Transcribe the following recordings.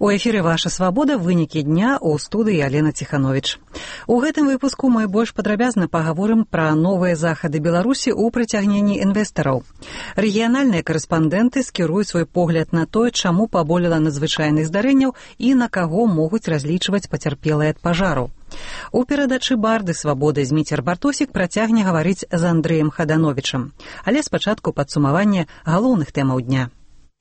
У эфіры «Ваша свабода», вынікі дня, у студыі Алена Ціхановіч. У гэтым выпуску мы больш падрабязна пагаворым пра новыя захады Беларусі ў прыцягненні інвестараў. Рэгіянальныя карэспандэнты скіруюць свой погляд на тое, чаму паболела надзвычайных здарэнняў і на каго могуць разлічваць пацярпелыя ад пажару. У перадачы «Барды свабоды» Зміцер Бартосік працягне гаварыць з Андрэем Хадановічам. Але спачатку падсумаванне галоўных тэмаў дня.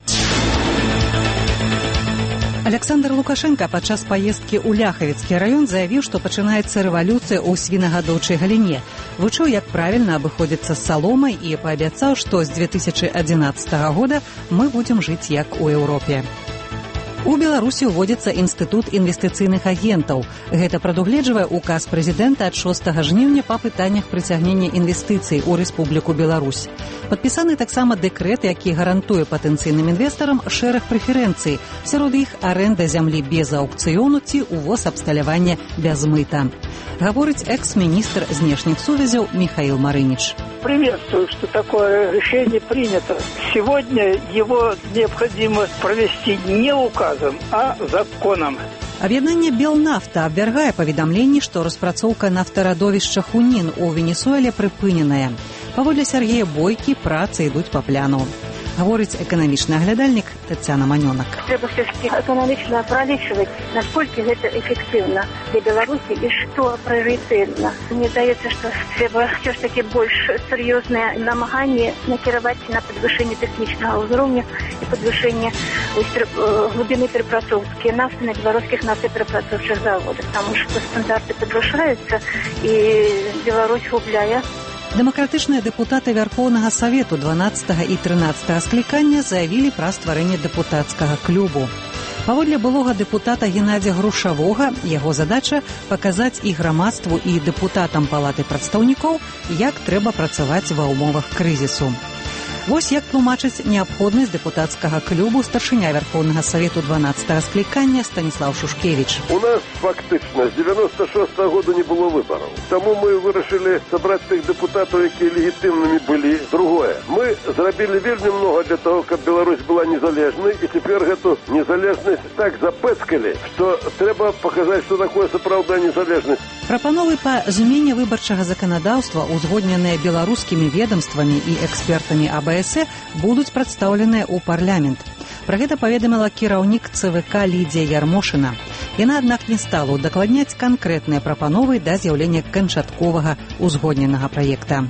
Александр Лукашенко падчас паездкі ў Ляхавіцкі раён заявіў, што пачынаецца рэвалюцыя ў свінагадоўчай галіне. Вучыў, як правільна абыходзіцца з саломай і паабяцаў, што з 2011 года мы будзем жыць як у Еўропе. У Беларусі ўводзіцца інстытут інвестыцыйных агентаў. Гэта прадугледжвае указ прэзідэнта ад 6 жніўня па пытаннях прыцягнення інвестыцый у Рэспубліку Беларусь. Падпісаны таксама дэкрэт, які гарантуе патэнцыйным інвестарам шэраг прэферэнцый. Сярод іх арэнда зямлі без аўкцыёну ці ўвоз абсталявання без мыта. Гаворыць экс-міністр знешніх сувязяў Михаил Марынич. Приветствую, что такое решение принято. Сегодня его необходимо провести не указом, а законом. Аб'яднанне «Белнафта» абвяргае паведамленні, што распрацоўка нафтарадовішча «Хунін» у Венесуэле прыпыненая. Паводле Сергея Бойкі працы ідуць па пляну. Говорить экономічный оглядальник Татьяна Маненок. Треба все-таки экономично проличивать, насколько это эффективно для Беларуси и что приоритетно. Мне кажется, что треба все-таки больше серьезное намагание накировать на подвышение технического уровня и подвышение глубины перепроцовки нафты на белорусских нафтоперепроцовчих заводах, потому что стандарты подвышаются и Беларусь губляя. Дэмакратычныя дэпутаты Вярхоўнага Савету 12 і 13 склікання заявілі пра стварэнне дэпутацкага клубу. Паводле былога дэпутата Геннадзя Грушавога, яго задача паказаць і грамадству, і дэпутатам Палаты прадстаўнікоў, як трэба працаваць ва ўмовах крызісу. Вось як тлумачыць неабходнасць дэпутацкага клубу старшыня Вярхоўнага Савету 12 склікання Станіслав Шушкевіч. У нас фактычна з 96-го года не было выбораў. Таму мы вырашылі сабраць тых дэпутатаў, якія легітымнымі былі. Другое. Мы зрабілі вельмі многа для того, каб Беларусь была незалежнай, і цяпер гэту незалежнасць так запэцкалі, што трэба паказаць, што такое сапраўдная незалежнасць. Прапановы па змене выбарчага заканадаўства, узгодненыя беларускімі ведамствамі і экспертамі АБС, будуць прадстаўленыя ў парламент. Пра гэта паведаміла кіраўнік ЦВК Лідзія Ярмошына. Яна, аднак, не стала удакладняць канкрэтныя прапановы да з'яўлення канчатковага узгодненага праекта.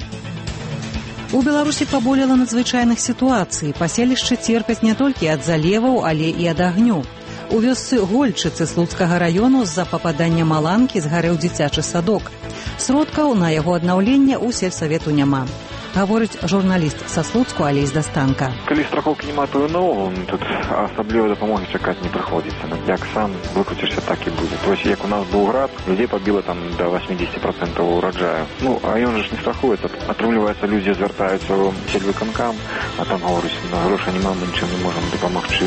У Беларусі паболела надзвычайных сітуацый. Паселішчы церпяць не толькі ад залеваў, але і ад агню. У вёсцы Гольчыцы Слуцкага раёну з-за пападання маланкі згарэў дзіцячы садок. Сродкаў на яго аднаўленне ў сельсавету няма. Гаворыць журналіст са Слуцку Алей Здастанка. Калі страхоўкі няма, то і наогул тут асаблівай дапамогі чакаць не прыходзіцца. Як сам выкруцішся, так і будзе. Вось як у нас быў град, людзей пабіла там да 80% ураджаю. А ён ж не страхуецца. Атрымліваецца, людзі звяртаюцца ў сельвыканкам, а там гаворыць, грошай няма, мы нічым не можам дапамагчы.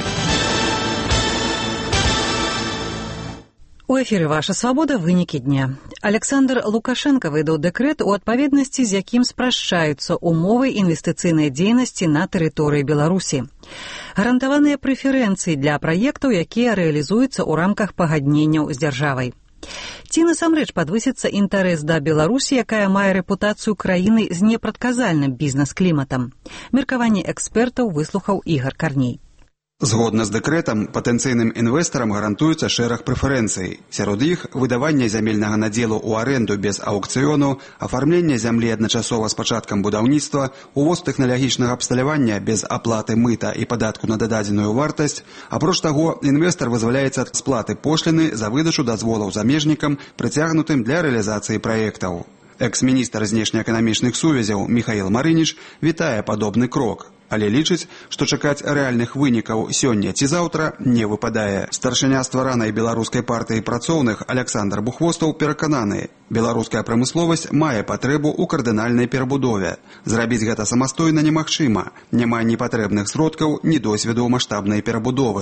У эфіры «Ваша свабода», вынікі дня. Александр Лукашенко выдаў дэкрэт, у адпаведнасці з якім спрашчаюцца умовы інвестыцыйнай дзейнасці на тэрыторыі Беларусі. Гарантаваныя прэферэнцыі для праектаў, якія рэалізуюцца ў рамках пагадненняў з дзяржавай. Ці насамрэч падвысіцца інтарэс да Беларусі, якая мае рэпутацыю краіны з непрадказальным бізнес-кліматам? Меркаванне экспертаў выслухаў Ігар Карней. Згодна з дэкрэтам, патэнцыйным інвестарам гарантуецца шэраг прэферэнцый. Сярод іх выдаванне зямельнага надзелу ў арэнду без аўкцыёну, афармленне зямлі адначасова з пачаткам будаўніцтва, увоз тэхналагічнага абсталявання без аплаты мыта і падатку на дададзеную вартасць. Апроч таго, інвестар вызваляецца ад сплаты пошліны за выдачу дазволаў замежнікам, прыцягнутым для рэалізацыі праектаў. Экс-міністр знешнеэканамічных сувязяў Михаил Марынич вітае падобны крок, але лічыць, што чакаць рэальных вынікаў сёння ці заўтра не выпадае. Старшыня стваранай беларускай партыі працоўных Александр Бухвостаў перакананы, беларуская прамысловасць мае патрэбу ў кардынальнай перабудове. Зрабіць гэта самастойна немагчыма, няма ні патрэбных сродкаў, ні досведу маштабнай перабудовы.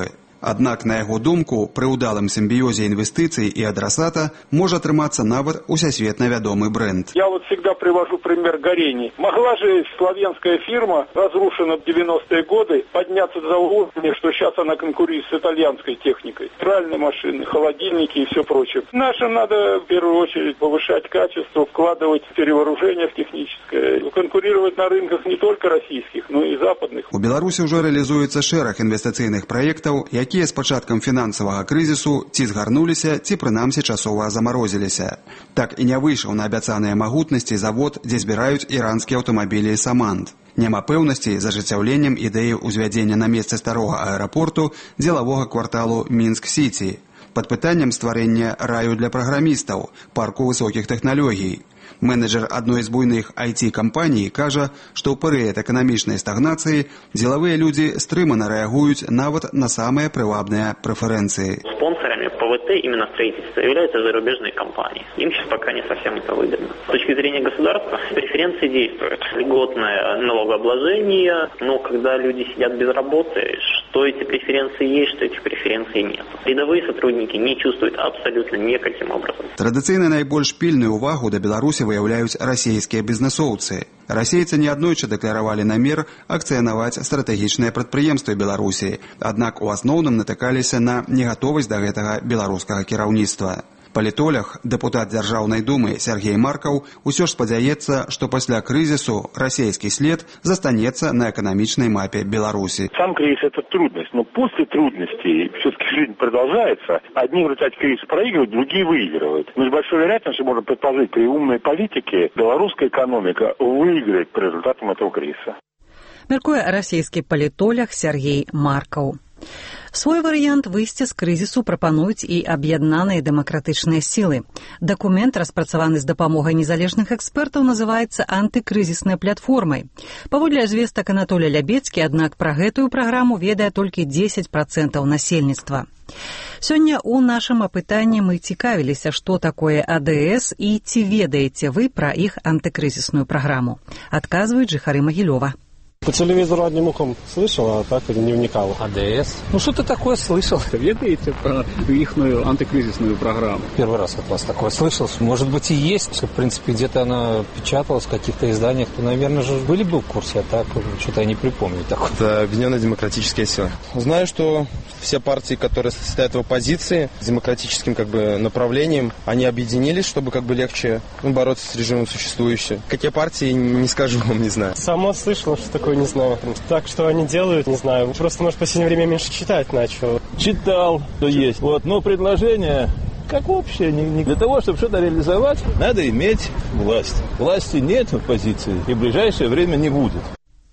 Аднак, на яго думку, пры ўдалым сімбіёзе інвестыцый і адрасата можа атрымацца нават усесветна вядомы бренд. Я вот всегда привожу пример Горени. Могла же славянская фирма, разрушена в 90-е годы, подняться до уровня, что сейчас она конкурирует с итальянской техникой. Стиральные машины, холодильники и все прочее. Нашим надо в первую очередь повышать качество, вкладывать в перевооружение в техническое, конкурировать на рынках не только российских, но и западных. У Беларусі ўжо рэалізуецца шэраг інвестыцыйных праектаў, якія з пачаткам фінансавага крызісу ці згарнуліся, ці прынамсі часова замарозіліся. Так і не выйшаў на абяцаныя магутнасці завод, дзе збіраюць іранскія аўтамабілі «Саманд». Няма пэўнасці з ажыццяўленнем ідэі ўзвядзення на месцы старога аэрапорту дзелавога кварталу Мінск-Сіці. Пад пытаннем стварэння раю для праграмістаў, парку высокіх тэхналогій. Менеджер адной з буйных IT-кампаній кажа, што ў перыяд эканамічнай стагнацыі дзелавыя людзі стрымана рэагуюць нават на самыя прывабныя прэферэнцыі. Спонсорами ПВТ именно строительства являются зарубежные компании. Им сейчас пока не совсем это выгодно. С точки зрения государства преференции действуют. Льготное налогообложение, но когда люди сидят без работы, что эти преференции есть, что этих преференций нет. Рядовые сотрудники не чувствуют абсолютно никаким образом. Традыцыйна найбольш пільную ўвагу да Беларусі выяўляюць расійскія бізнесоўцы. Расейцы неаднойчы дэкларавалі намер акцыянаваць стратэгічныя прадпрыемствы Беларусі, аднак у асноўным натыкаліся на негатовасць да гэтага беларускага кіраўніцтва. Палітолог, дэпутат Дзяржаўнай думы Сергей Маркаў усё ж спадзяецца, што пасля крызісу расійскі след застанецца на эканамічнай мапе Беларусі. Сам кризис – это трудность, но после трудностей все-таки жизнь продолжается. Одни в результате кризиса проигрывают, другие выигрывают. Но с большой вероятностью можно предположить, при умной политике белорусская экономика выиграет по результатам этого кризиса. Мяркуе расійскі палітолог Сергей Маркаў. Свой варыянт выйсця з крызісу прапануюць і аб'яднаныя дэмакратычныя сілы. Дакумент, распрацаваны з дапамогай незалежных экспертаў, называецца антыкрызіснай платформай. Паводле звестак Анатолія Лябецкі, аднак пра гэтую праграму ведае толькі 10% насельніцтва. Сёння ў нашым апытанні мы цікавіліся, што такое АДС і ці ведаеце вы пра іх антыкрызісную праграму. Адказваюць жыхары Магілёва. По телевизору одним ухом слышал, а так не вникал. АДС? Ну, что-то такое слышал. Ведаете про их антикризисную программу? Первый раз от вас такое слышал. Может быть, и есть. В принципе, где-то она печаталась в каких-то изданиях. То, наверное, же были бы в курсе, а так что-то я не припомню такое. Это Объединенная демократическая сила. Знаю, что все партии, которые состоят в оппозиции, с демократическим направлением, они объединились, чтобы легче бороться с режимом существующим. Какие партии, не скажу вам, не знаю. Сама слышала, что такое не знаю. Так, что они делают, не знаю. Просто, может, в последнее время меньше читать начал. Читал, что есть. Но предложение, как общее, не для того, чтобы что-то реализовать, надо иметь власть. Власти нет в оппозиции, и в ближайшее время не будет.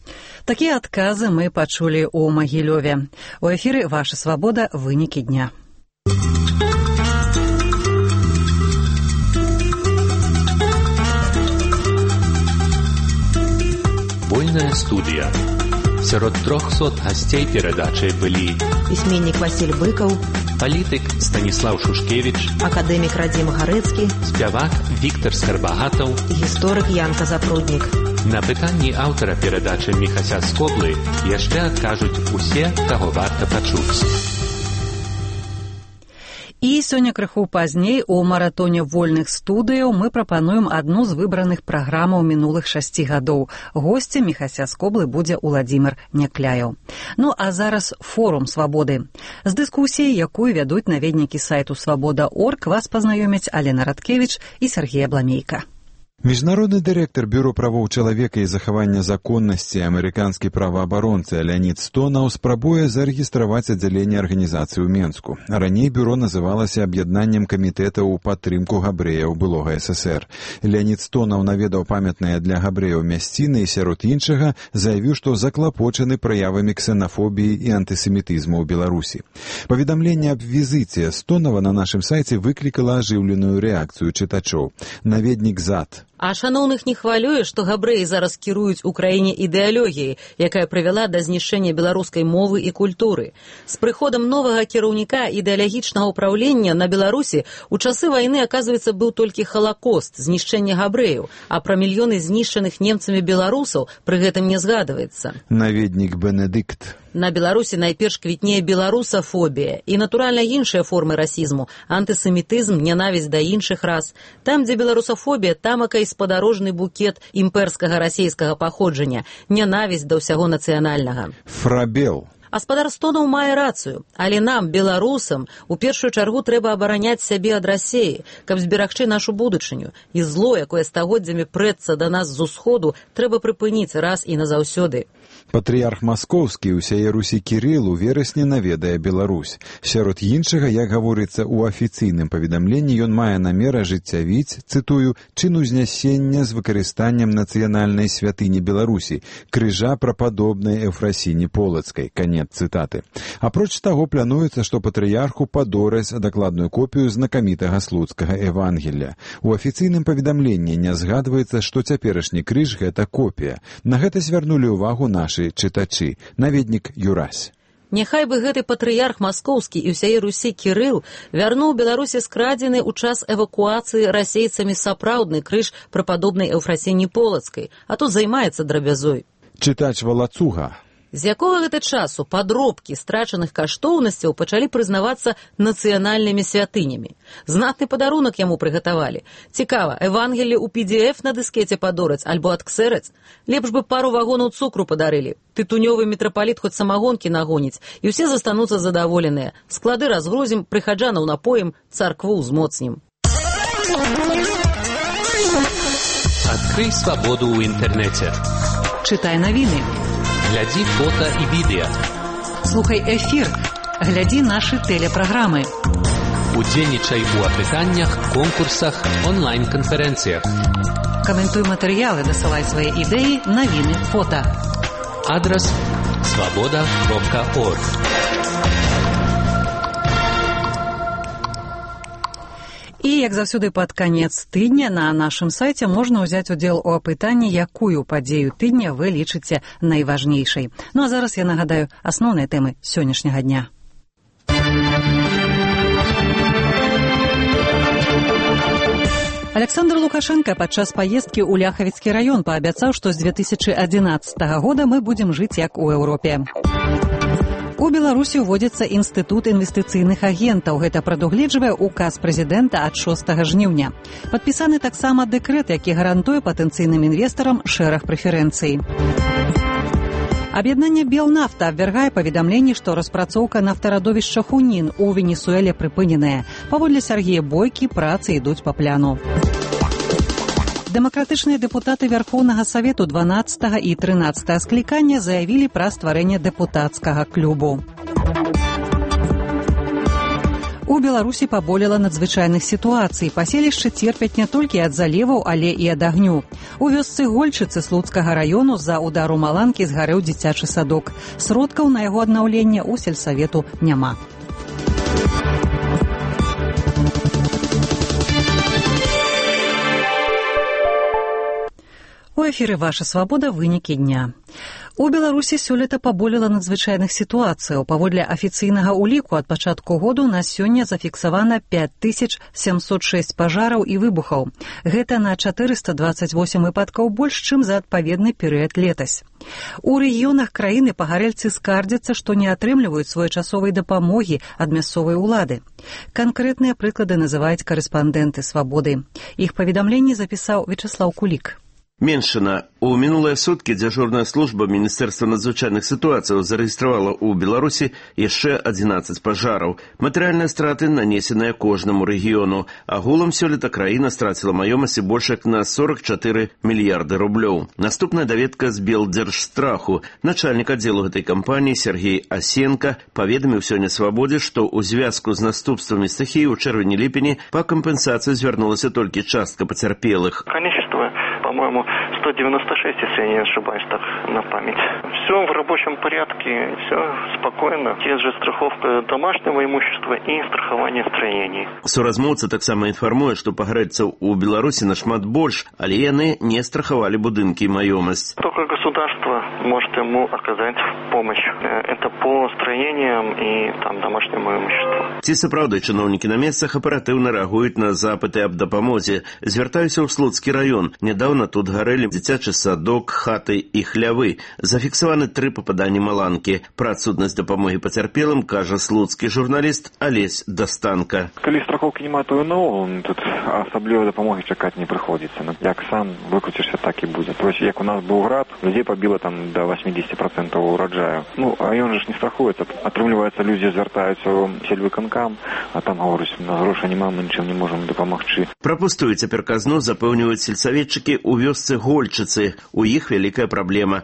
Такія адказы мы пачулі ў Магілёве. У эфіры «Ваша свабода. Вынікі дня». Вольная студія. Сярод 300 гасцей перадачы былі пісьменнік Васіль Быкаў, палітык Станіслаў Шушкевіч, акадэмік Радзім Гарэцкі, спявак Віктар Скарбагатаў, гісторык Янка Запруднік. На пытанні аўтара перадачы Міхася Скоблы яшчэ адкажуць усе, каго варта пачуць. І сёння крыху пазней у маратоне вольных студыяў мы прапануем адну з выбраных праграмаў мінулых 6 гадоў. Госцем Міхася Скоблы будзе Уладзімір Някляеў. Ну а зараз форум свабоды. З дыскусіяй, якую вядуць наведнікі сайту свабода.орг, вас пазнаёмяць Алена Радкевіч і Сергей Абламейка. Міжнародны дырэктар Бюро правоў чалавека і захавання законнасці амерыканскі праваабаронца Леонід Стонаў спрабуе зарэгістраваць аддзяленне арганізацыі ў Менску. Раней бюро называлася аб'яднаннем камітэтаў у падтрымку габрэяў былога СССР. Леонід Стонаў наведаў памятныя для габрэяў мясціны і сярод іншага заявіў, што заклапочаны праявамі ксенафобіі і антысемітызму ў Беларусі. Паведамленне аб візіце Стонава на нашым сайце выклікала ажыўленую рэакцыю чытачоў. Наведнік ЗАД. А шаноўных не хвалюе, што габрэі зараз кіруюць у краіне ідэалогіяй, якая прывяла да знішчэння беларускай мовы і культуры. З прыходам новага кіраўніка ідэалагічнага ўпраўлення на Беларусі у часы вайны, аказваецца, быў толькі халакост, знішчэнне габрэяў, а пра мільёны знішчаных немцамі беларусаў пры гэтым не згадваецца. Наведнік Бенедыкт. На Беларусі найперш квітнее беларусафобія і, натуральна, іншыя формы расізму, антысемітызм, нянавісць да іншых рас. Там, дзе беларусафобія, тамака і спадарожны букет імперскага расейскага паходжання, нянавісць да ўсяго нацыянальнага. Фрабел. Гаспадар Стонаў мае рацыю, але нам, беларусам, у першую чаргу трэба абараняць сябе ад Расеі, каб зберагчы нашу будучыню. І зло, якое стагоддзямі прэцца да нас з усходу, трэба прыпыніць раз і назаўсёды. Патрыярх маскоўскі ўсяе Русі Кірыл у верасні наведае Беларусь. Сярод іншага, як гаворыцца ў афіцыйным паведамленні, ён мае намер ажыццявіць, цытую, чын узнясення з выкарыстаннем нацыянальнай святыні Беларусі, крыжа прападобнай Эўфрасіні Полацкай. Канец цытаты. Апроч таго, плануецца, што патрыярху падораць дакладную копію знакамітага слуцкага Евангелля. У афіцыйным паведамленні не згадваецца, што цяперашні крыж – гэта копія. На гэта звярнулі ўвагу нашы чытачы. Наведнік Юрась. Няхай бы гэты патрыярх маскоўскі і ўсяе Русі Кірыл вярнуў Беларусі скрадзены ў час эвакуацыі расейцамі сапраўдны крыж прападобнай Эўфрасіні Полацкай, а то займаецца драбязой. Чытач Валацуга. З якога гэта часу падробкі страчаных каштоўнасцяў пачалі прызнавацца нацыянальнымі святынямі? Знатны падарунак яму прыгатавалі. Цікава, Евангелле ў PDF на дыскеце падораць альбо адксэраць? Лепш бы пару вагонаў цукру падарылі. Тытунёвы мітрапаліт хоць самагонкі нагоніць, і ўсе застануцца задаволеныя. Склады разгрузім, прыхаджанаў напоім, царкву ўзмоцнім. Адкрый свабоду ў інтэрнэце. Чытай навіны. Глядзі фота і відэа. Слухай эфір. Глядзі нашы тэлепраграмы. Удзельнічай у апытаннях, конкурсах, онлайн-канферэнцыях. Каментуй матэрыялы, дасылай свае ідэі, навіны, фота. Адрас svoboda.org. І, як заўсёды, пад канец тыдня на нашым сайце можна ўзяць удзел у апытанні, якую падзею тыдня вы лічыце найважнейшай. Ну а зараз я нагадаю асноўныя тэмы сённяшняга дня. Александр Лукашенко падчас паездкі ў Ляхавіцкі раён паабяцаў, што з 2011 года мы будзем жыць як у Еўропе. У Беларусі ўводзіцца інстытут інвестыцыйных агентаў. Гэта прадугледжвае указ прэзідэнта ад 6 жніўня. Падпісаны таксама дэкрэт, які гарантуе патэнцыйным інвестарам шэраг прэферэнцый. Аб'яднанне Белнафта абвяргае паведамленні, што распрацоўка нафтарадовішча Хунін у Венесуэле прыпыненая. Паводле Сергея Бойкі працы ідуць па пляну. Дэмакратычныя дэпутаты Вярхоўнага Савету 12 і 13 склікання заявілі пра стварэнне дэпутацкага клубу. У Беларусі паболела надзвычайных сітуацый. Паселішчы церпяць не толькі ад заліваў, але і ад агню. У вёсцы Гольчыцы Слуцкага раёну з-за удару маланкі згарэў дзіцячы садок. Сродкаў на яго аднаўленне ў сельсавету няма. У эфіры «Ваша свабода. Вынікі дня». У Беларусі сёлета паболела надзвычайных сітуацыяў. Паводле афіцыйнага ўліку ад пачатку году на сёння зафіксавана 5706 пажараў і выбухаў. Гэта на 428 выпадкаў больш, чым за адпаведны перыяд летась. У рэгіёнах краіны пагарэльцы скардзяцца, што не атрымліваюць своечасовай дапамогі ад мясцовай улады. Канкрэтныя прыклады называюць карэспандэнты «Свабоды». Іх паведамленні запісаў Вячеслаў Кулік. Меншина. У мінулыя суткі дзяжурная служба Міністэрства надзвычайных сітуацыяў зарэгістравала ў Беларусі яшчэ 11 пажараў. Матэрыяльныя страты нанесеныя кожнаму рэгіёну. Агулам сёлета краіна страціла маёмасці больш як на 44 мільярды рублёў. Наступная даведка з Белдзяржстраху. Начальнік аддзелу гэтай кампаніі Сергей Асенка паведаміў сёння «Свабодзе», што ў звязку з наступствамі стыхіі ў чэрвені-ліпені па кампенсацыі звярнулася толькі частка пацярпелых. Количество, по-моему, 196, если я не ошибаюсь, так на память. Все в рабочем порядке, все спокойно. Есть же страховка домашнего имущества и страхование строений. Суразмоўца таксама інфармуе, што пагарэльцаў у Беларусі нашмат больш, але яны не страхавалі будынкі і маёмасць. Только государство может ему оказать помощь. Это по строениям и там домашнему имуществу. Ці сапраўды чыноўнікі на месцах аператыўна рэагуюць на запыты аб дапамозе. Звяртаюся ў Слуцкі раён. Нядаўна тут гарэлі дзіцячы садок, хаты і хлявы. Зафіксаваны 3 пападанні маланкі. Пра адсутнасць дапамогі пацярпелым кажа слуцкі журналіст Алесь Дастанка. Калі страхоўкі няма, то і наогул тут асаблівай дапамогі чакаць не прыходзіцца. Як сам выкруцішся, так і будзе. Вось як у нас быў град, людзей пабіла там до 80% ураджаю. А ён же ж не страхуецца. Атрымліваецца, людзі звяртаюцца ў сельвыканкам, а там гаворыць, у нас грошай няма, мы нічым не можам дапамагчы. Пра пустую цяпер казну запэўніваюць сельсаветчыкі ў вёсцы Гольчыцы. У іх вялікая праблема.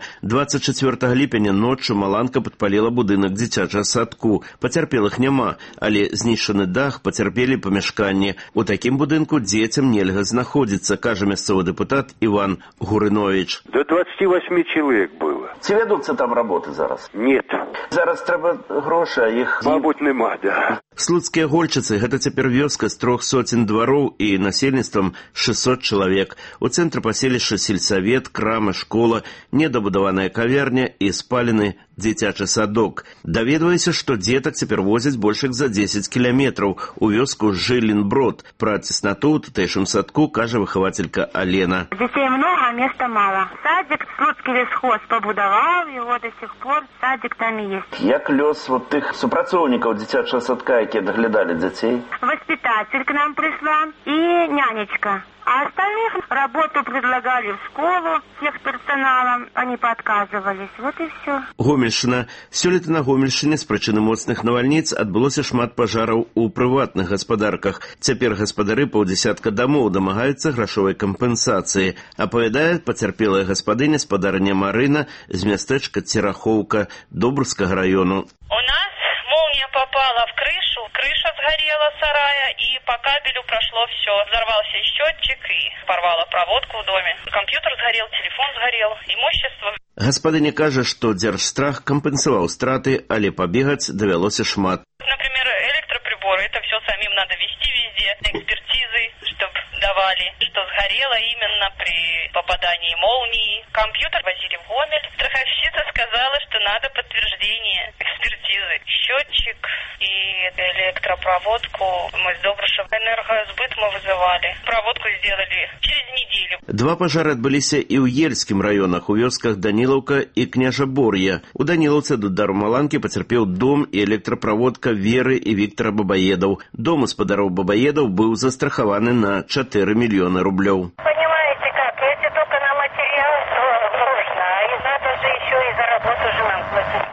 24 ліпеня ноччу маланка падпаліла будынак дзіцячага садку. Пацярпелых няма, але знішчаны дах, пацярпелі памяшканні. У такім будынку дзецям нельга знаходзіцца, кажа мясцовы дэпутат Иван Гурынович. До 28 человек было. Ці вядуцца там работы зараз? Нет. Зараз трэба грошы, а іх... Мабуть, нема, да. Слуцкія Гольчыцы – гэта цяпер вёска з 300 двароў і насельніцтвам 600 чалавек. У цэнтры паселішча сельсавет, крама, школа, недабудаваная кавярня і спалены дзіцячы садок. Даведваюся, што дзетак цяпер возяць больш як за 10 кіламетраў у вёску Жылінброд. Пра цеснату ў тутэйшым садку кажа выхавацелька Алена. Дзяцей много, а места мало. Садик Слуцкі лесхоз побудаваў, его до сих пор садик там и есть. Як лёс вот тых супрацоўнікаў дзіцячага садка, якія даглядалі дзяцей? Воспитатель к нам пришла и нянечка. А остальных работу предлагали в школу, всех персоналом, они поотказывались. Вот и все. Гомельшчына. Сёлета на Гомельшчыне з прычыны моцных навальніц адбылося шмат пажараў у прыватных гаспадарках. Цяпер гаспадары паўдзесятка дамоў дамагаюцца грашовай кампенсацыі. Апавядае пацярпелая гаспадыня спадарня Марына з мястэчка Церахоўка Добрскага раёну. У нас молния попала в крышу, крыша сгорела сарая, и по кабелю прошло все. Взорвался счетчик и порвало проводку в доме. Компьютер сгорел, телефон сгорел, имущество. Гаспадыня кажа, што дзяржстрах кампенсаваў страты, але пабегаць давялося шмат. Например, электроприборы, это все самим надо вести везде, экспертизы, чтобы давали, что сгорело именно при попадании молнии. Компьютер возили в Гомель. Страховщица сказала, что надо подтверждение экспертизы. Счетчик и электропроводку мы с Добрышев энергосбыт мы вызывали. Проводку сделали через неделю. 2 пажары адбыліся і ў Ельскім раёнах, у вёсках Данілаўка і Княжабор'я. У Данілаўцы ад удару маланкі пацярпеў дом і электраправодка Веры і Віктара Бабаедаў. Дом гаспадароў Бабаедаў быў застрахаваны на 4 мільёны рублёў. Понимаете как, если только на материал, то нужно, а надо же еще и за работу же нам платить.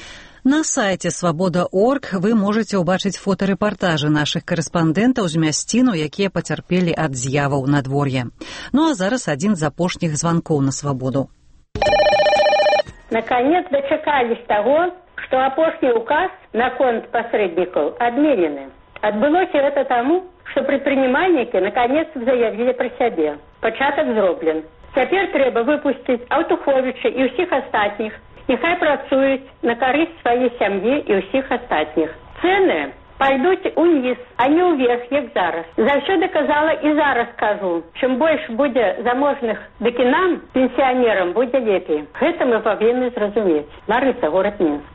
На сайце свабода.орг вы можаце ўбачыць фотарэпартажы нашых карэспандэнтаў з мясціну, якія пацярпелі ад з'яваў надвор'я. А зараз адзін з апошніх званкоў на свабоду. Наконец дочекались того, что апошний указ на конт посредников отменены. Отбылось это тому, что предпринимальники наконец заявили про себе. Початок зроблен. Теперь треба выпустить Аўтуховіча і ўсіх астатніх. Нехай працуюць на карысць сваёй сям'і і ўсіх астатніх. Цэны пойдуць уніз, а не ўверх, як зараз. Заўсёды казала і зараз кажу, чым больш будзе заможных, дык і нам, пенсіянерам, будзе лепей. Гэта мы павінны зразумець. Ларыса, горад Мінск.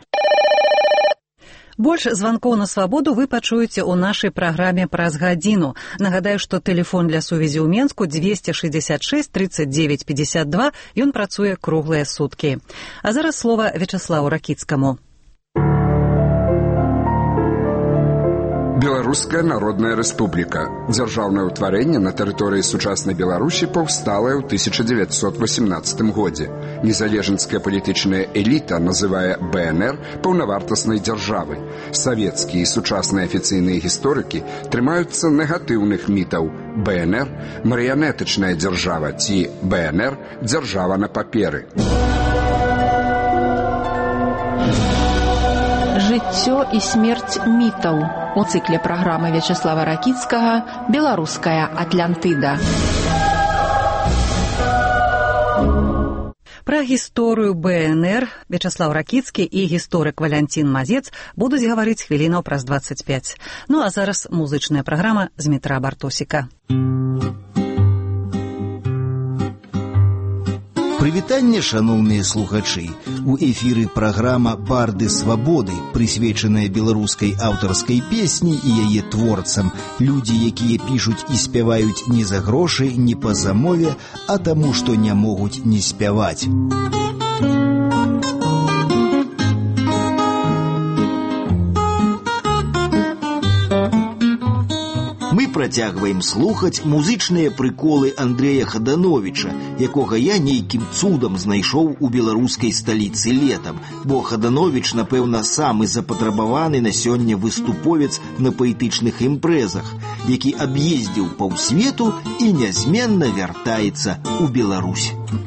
Больш званкоў на свабоду вы пачуеце ў нашай праграме праз гадзіну. Нагадаю, што тэлефон для сувязі ў Менску 266 39 52, ён працуе круглыя суткі. А зараз слова Вячаславу Ракіцкаму. Беларуская Народная Рэспубліка. Дзяржаўнае ўтварэнне на тэрыторыі сучаснай Беларусі паўсталае ў 1918 годзе. Незалежніцкая палітычная эліта называе БНР паўнавартаснай дзяржавай. Савецкія і сучасныя афіцыйныя гісторыкі трымаюцца негатыўных мітаў. БНР – марыянетычная дзяржава ці БНР – дзяржава на паперы. Жыццё і смерць мітаў. У цыкле праграмы Вячаслава Ракіцкага «Беларуская Атлантыда». Пра гісторыю БНР Вячаслав Ракіцкі і гісторык Валянцін Мазец будуць гаварыць хвілінаў праз 25. А зараз музычная праграма з Дмітра Бартосіка. Прывітанне, шаноўныя слухачы. У эфіры праграма «Барды свабоды», прысвечаная беларускай аўтарскай песні і яе творцам. Людзі, якія пішуць і спяваюць не за грошы, не па замове, а таму, што не могуць не спяваць. Мы працягваем слухаць музычныя прыколы Андрэя Хадановіча, якога я нейкім цудам знайшоў у беларускай сталіцы летам, бо Хадановіч, напэўна, самы запатрабаваны на сёння выступовец на паэтычных імпрэзах, які аб'ездзіў паўсвету і нязменна вяртаецца ў Беларусь.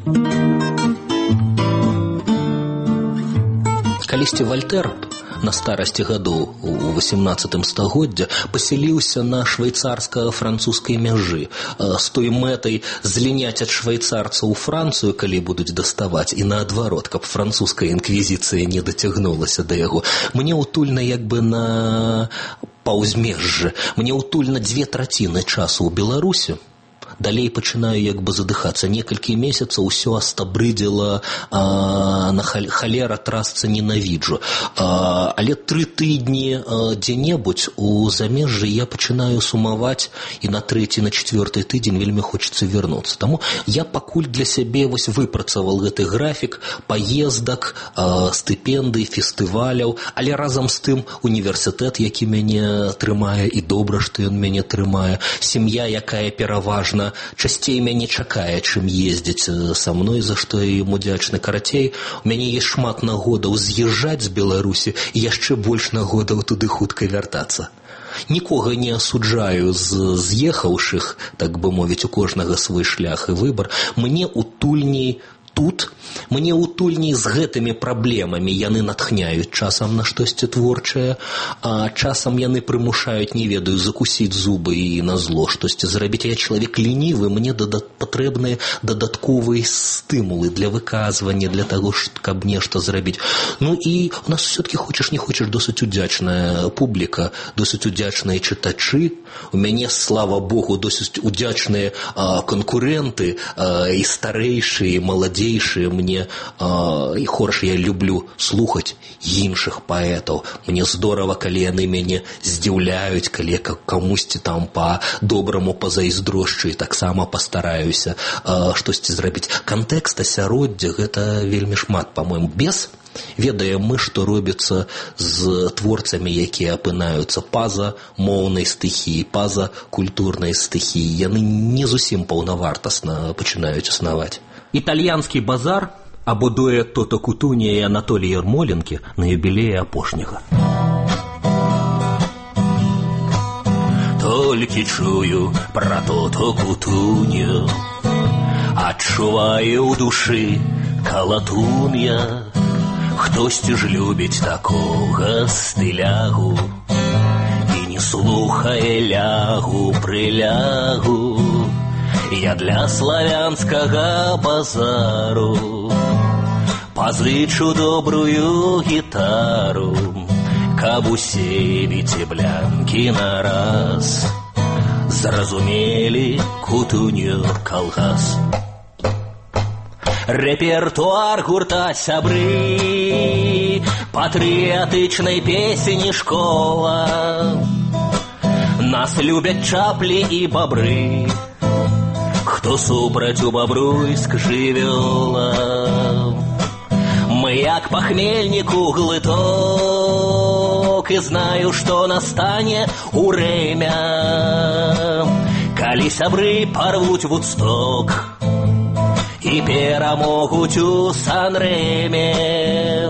Калісьці Вальтэр на старасці гадоў у 18 стагоддзя пасяліўся на швейцарска-французскай мяжы з той мэтай зліняць ад швейцарцаў у Францыю, калі будуць даставаць, і наадварот, каб французская інквізіцыя не дацягнулася да яго. Мне утульна як бы на паўзмежжы, мне утульна 2/3 часу ў Беларусі. Далей пачынаю як бы задыхацца. Некалькі месяцаў усё астабрыдзела, на халера трасца ненавіджу. Але 3 тыдні дзе-небудзь у замежжы я пачынаю сумаваць, і на 3-й, на 4-й тыдзень вельмі хочацца вярнуцца. Таму я пакуль для сябе выпрацаваў гэты графік паездак, стыпендый, фестываляў, але разам з тым універсітэт, які мяне трымае, і добра, што ён мяне трымае, сям'я, якая пераважна часцей мяне чакае, чым ездзіць са мной, за што я ім удзячны. Карацей, у мяне ёсць шмат нагодаў з'язджаць з Беларусі і яшчэ больш нагодаў туды хутка вяртацца. Нікога не асуджаю з з'ехаўшых, так бы мовіць, у кожнага свой шлях і выбар. Мне утульней тут, мне утульней з гэтымі праблемамі. Яны натхняюць часам на штосьці творчае, а часам яны прымушаюць, не ведаю, закусіць зубы і на зло штосьці зрабіць. Я чалавек лінівы, мне патрэбныя дадатковыя стымулы для выказвання, для таго, каб нешта зрабіць. Ну і у нас все-таки, хочаш не хочаш, досыць удзячная публіка, досыць удзячныя чытачы. У мяне, слава Богу, досыць удзячныя канкуренты, і старэйшыя, і маладзейшыя. Мне і хорш я люблю слухаць іншых паэтаў. Мне здорава, калі яны мяне здзіўляюць, калі камусьці там па-добраму пазайздрошчу, і таксама пастараюся штосьці зрабіць. Кантэкст, асяроддзя — гэта вельмі шмат, па-мойму. Без ведаем мы, што робіцца з творцамі, якія апынаюцца па-за моўнай стыхіі, па-за культурнай стыхіі. Яны не зусім паўнавартасна пачынаюць існаваць. Італьянскі базар або дуэт Тото Кутунія і Анатолія Ярмоленкі на юбілеі апошняга. Толькі чую пра Тото Кутунію, адчуваю ў душы калатун'я. Хтосьці ж любіць такога стылягу і не слухае лягу, прылягу. Я для славянскага базару пазычу добрую гітару, каб усе віцеблянкі нараз зразумелі Кутуню калгас. Рэпертуар гурта сябры, патрыятычнай песені школа. Нас любяць чаплі і бабры, хто супраць у бабруйск жывёла. Мы як пахмельніку глыток, і знаю, што настане урэмя, калі сябры парвуць Вудсток і перамогуць у Сан-Рэме.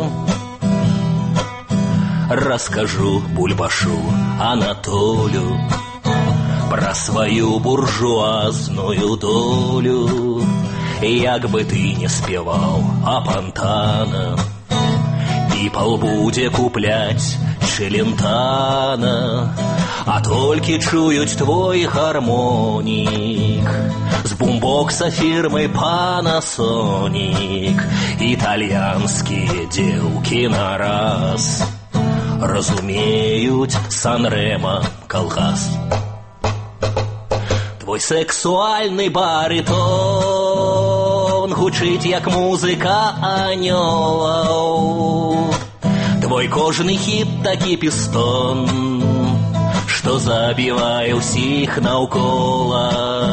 Раскажу бульбашу Анатолю пра сваю буржуазную долю. Як бы ты не спеваў апантана і палбудзе купляць Челентана, а толькі чуюць твой гармонік з бумбокса фірмы Panasonic. Італьянскія дзеўкі нараз разумеюць Сан-Рэма калгас. Твой сексуальный баритон гучыць, як музыка анёлаў. Твой кожны хіт такі пістон, што забівае ўсіх наўкола.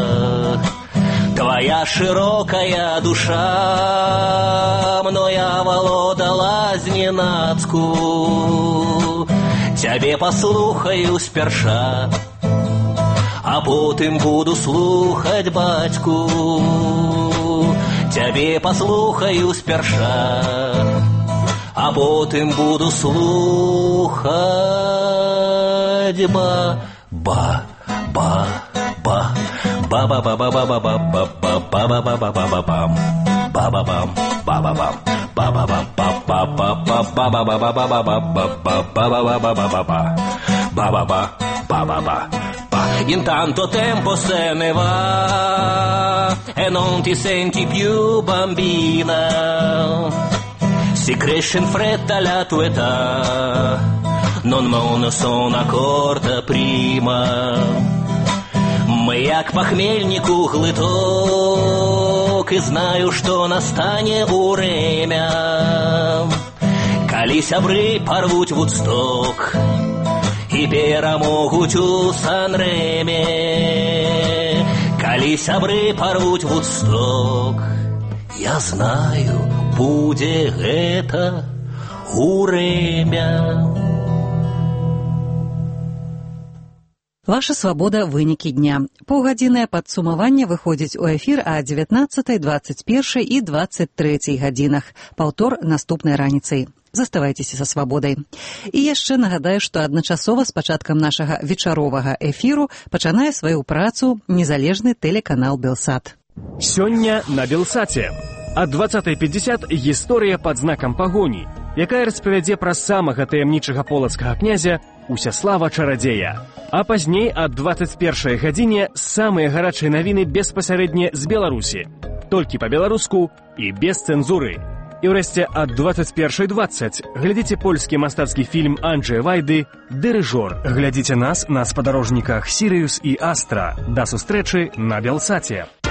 Твоя широкая душа мной оволодала зненацку. Тебе послухаю сперша, а потым буду слухать батьку. Тебе послухаю сперша, а потым буду слухать Intanto tempo se ne va e non ti senti più bambina. Si cresce in fretta la tua età, non me ne sono accorta prima. Мы як похмельнику глыток, и знаю, что настанет время, калі сябры порвуть Вудсток и перамогуць у Сан-Рэме. Калі сябры порвуть Вудсток, я знаю, будзе гэта урэмя. Ваша свабода, вынікі дня. Паўгадзіннае падсумаванне выходзіць у эфір о 19, 21 і 23 гадзінах. Паўтор наступнай раніцай. Заставайцеся са свабодай. І яшчэ нагадаю, што адначасова з пачаткам нашага вечаровага эфіру пачынае сваю працу незалежны тэлеканал Белсат. Сёння на Белсаце. Ад 20:50 гісторыя пад знакам пагоні, якая распавядзе пра самага таямнічага полацкага князя Усяслава Чарадзея. А пазней ад 21 гадзіне самыя гарачыя навіны беспасярэдне з Беларусі. Толькі па-беларуску і без цэнзуры. І ўрэшце ад 21:20 глядзіце польскі мастацкі фільм Анджэя Вайды «Дырыжор». Глядзіце нас на спадарожніках «Сірыус» і «Астра». Да сустрэчы на Белсаце.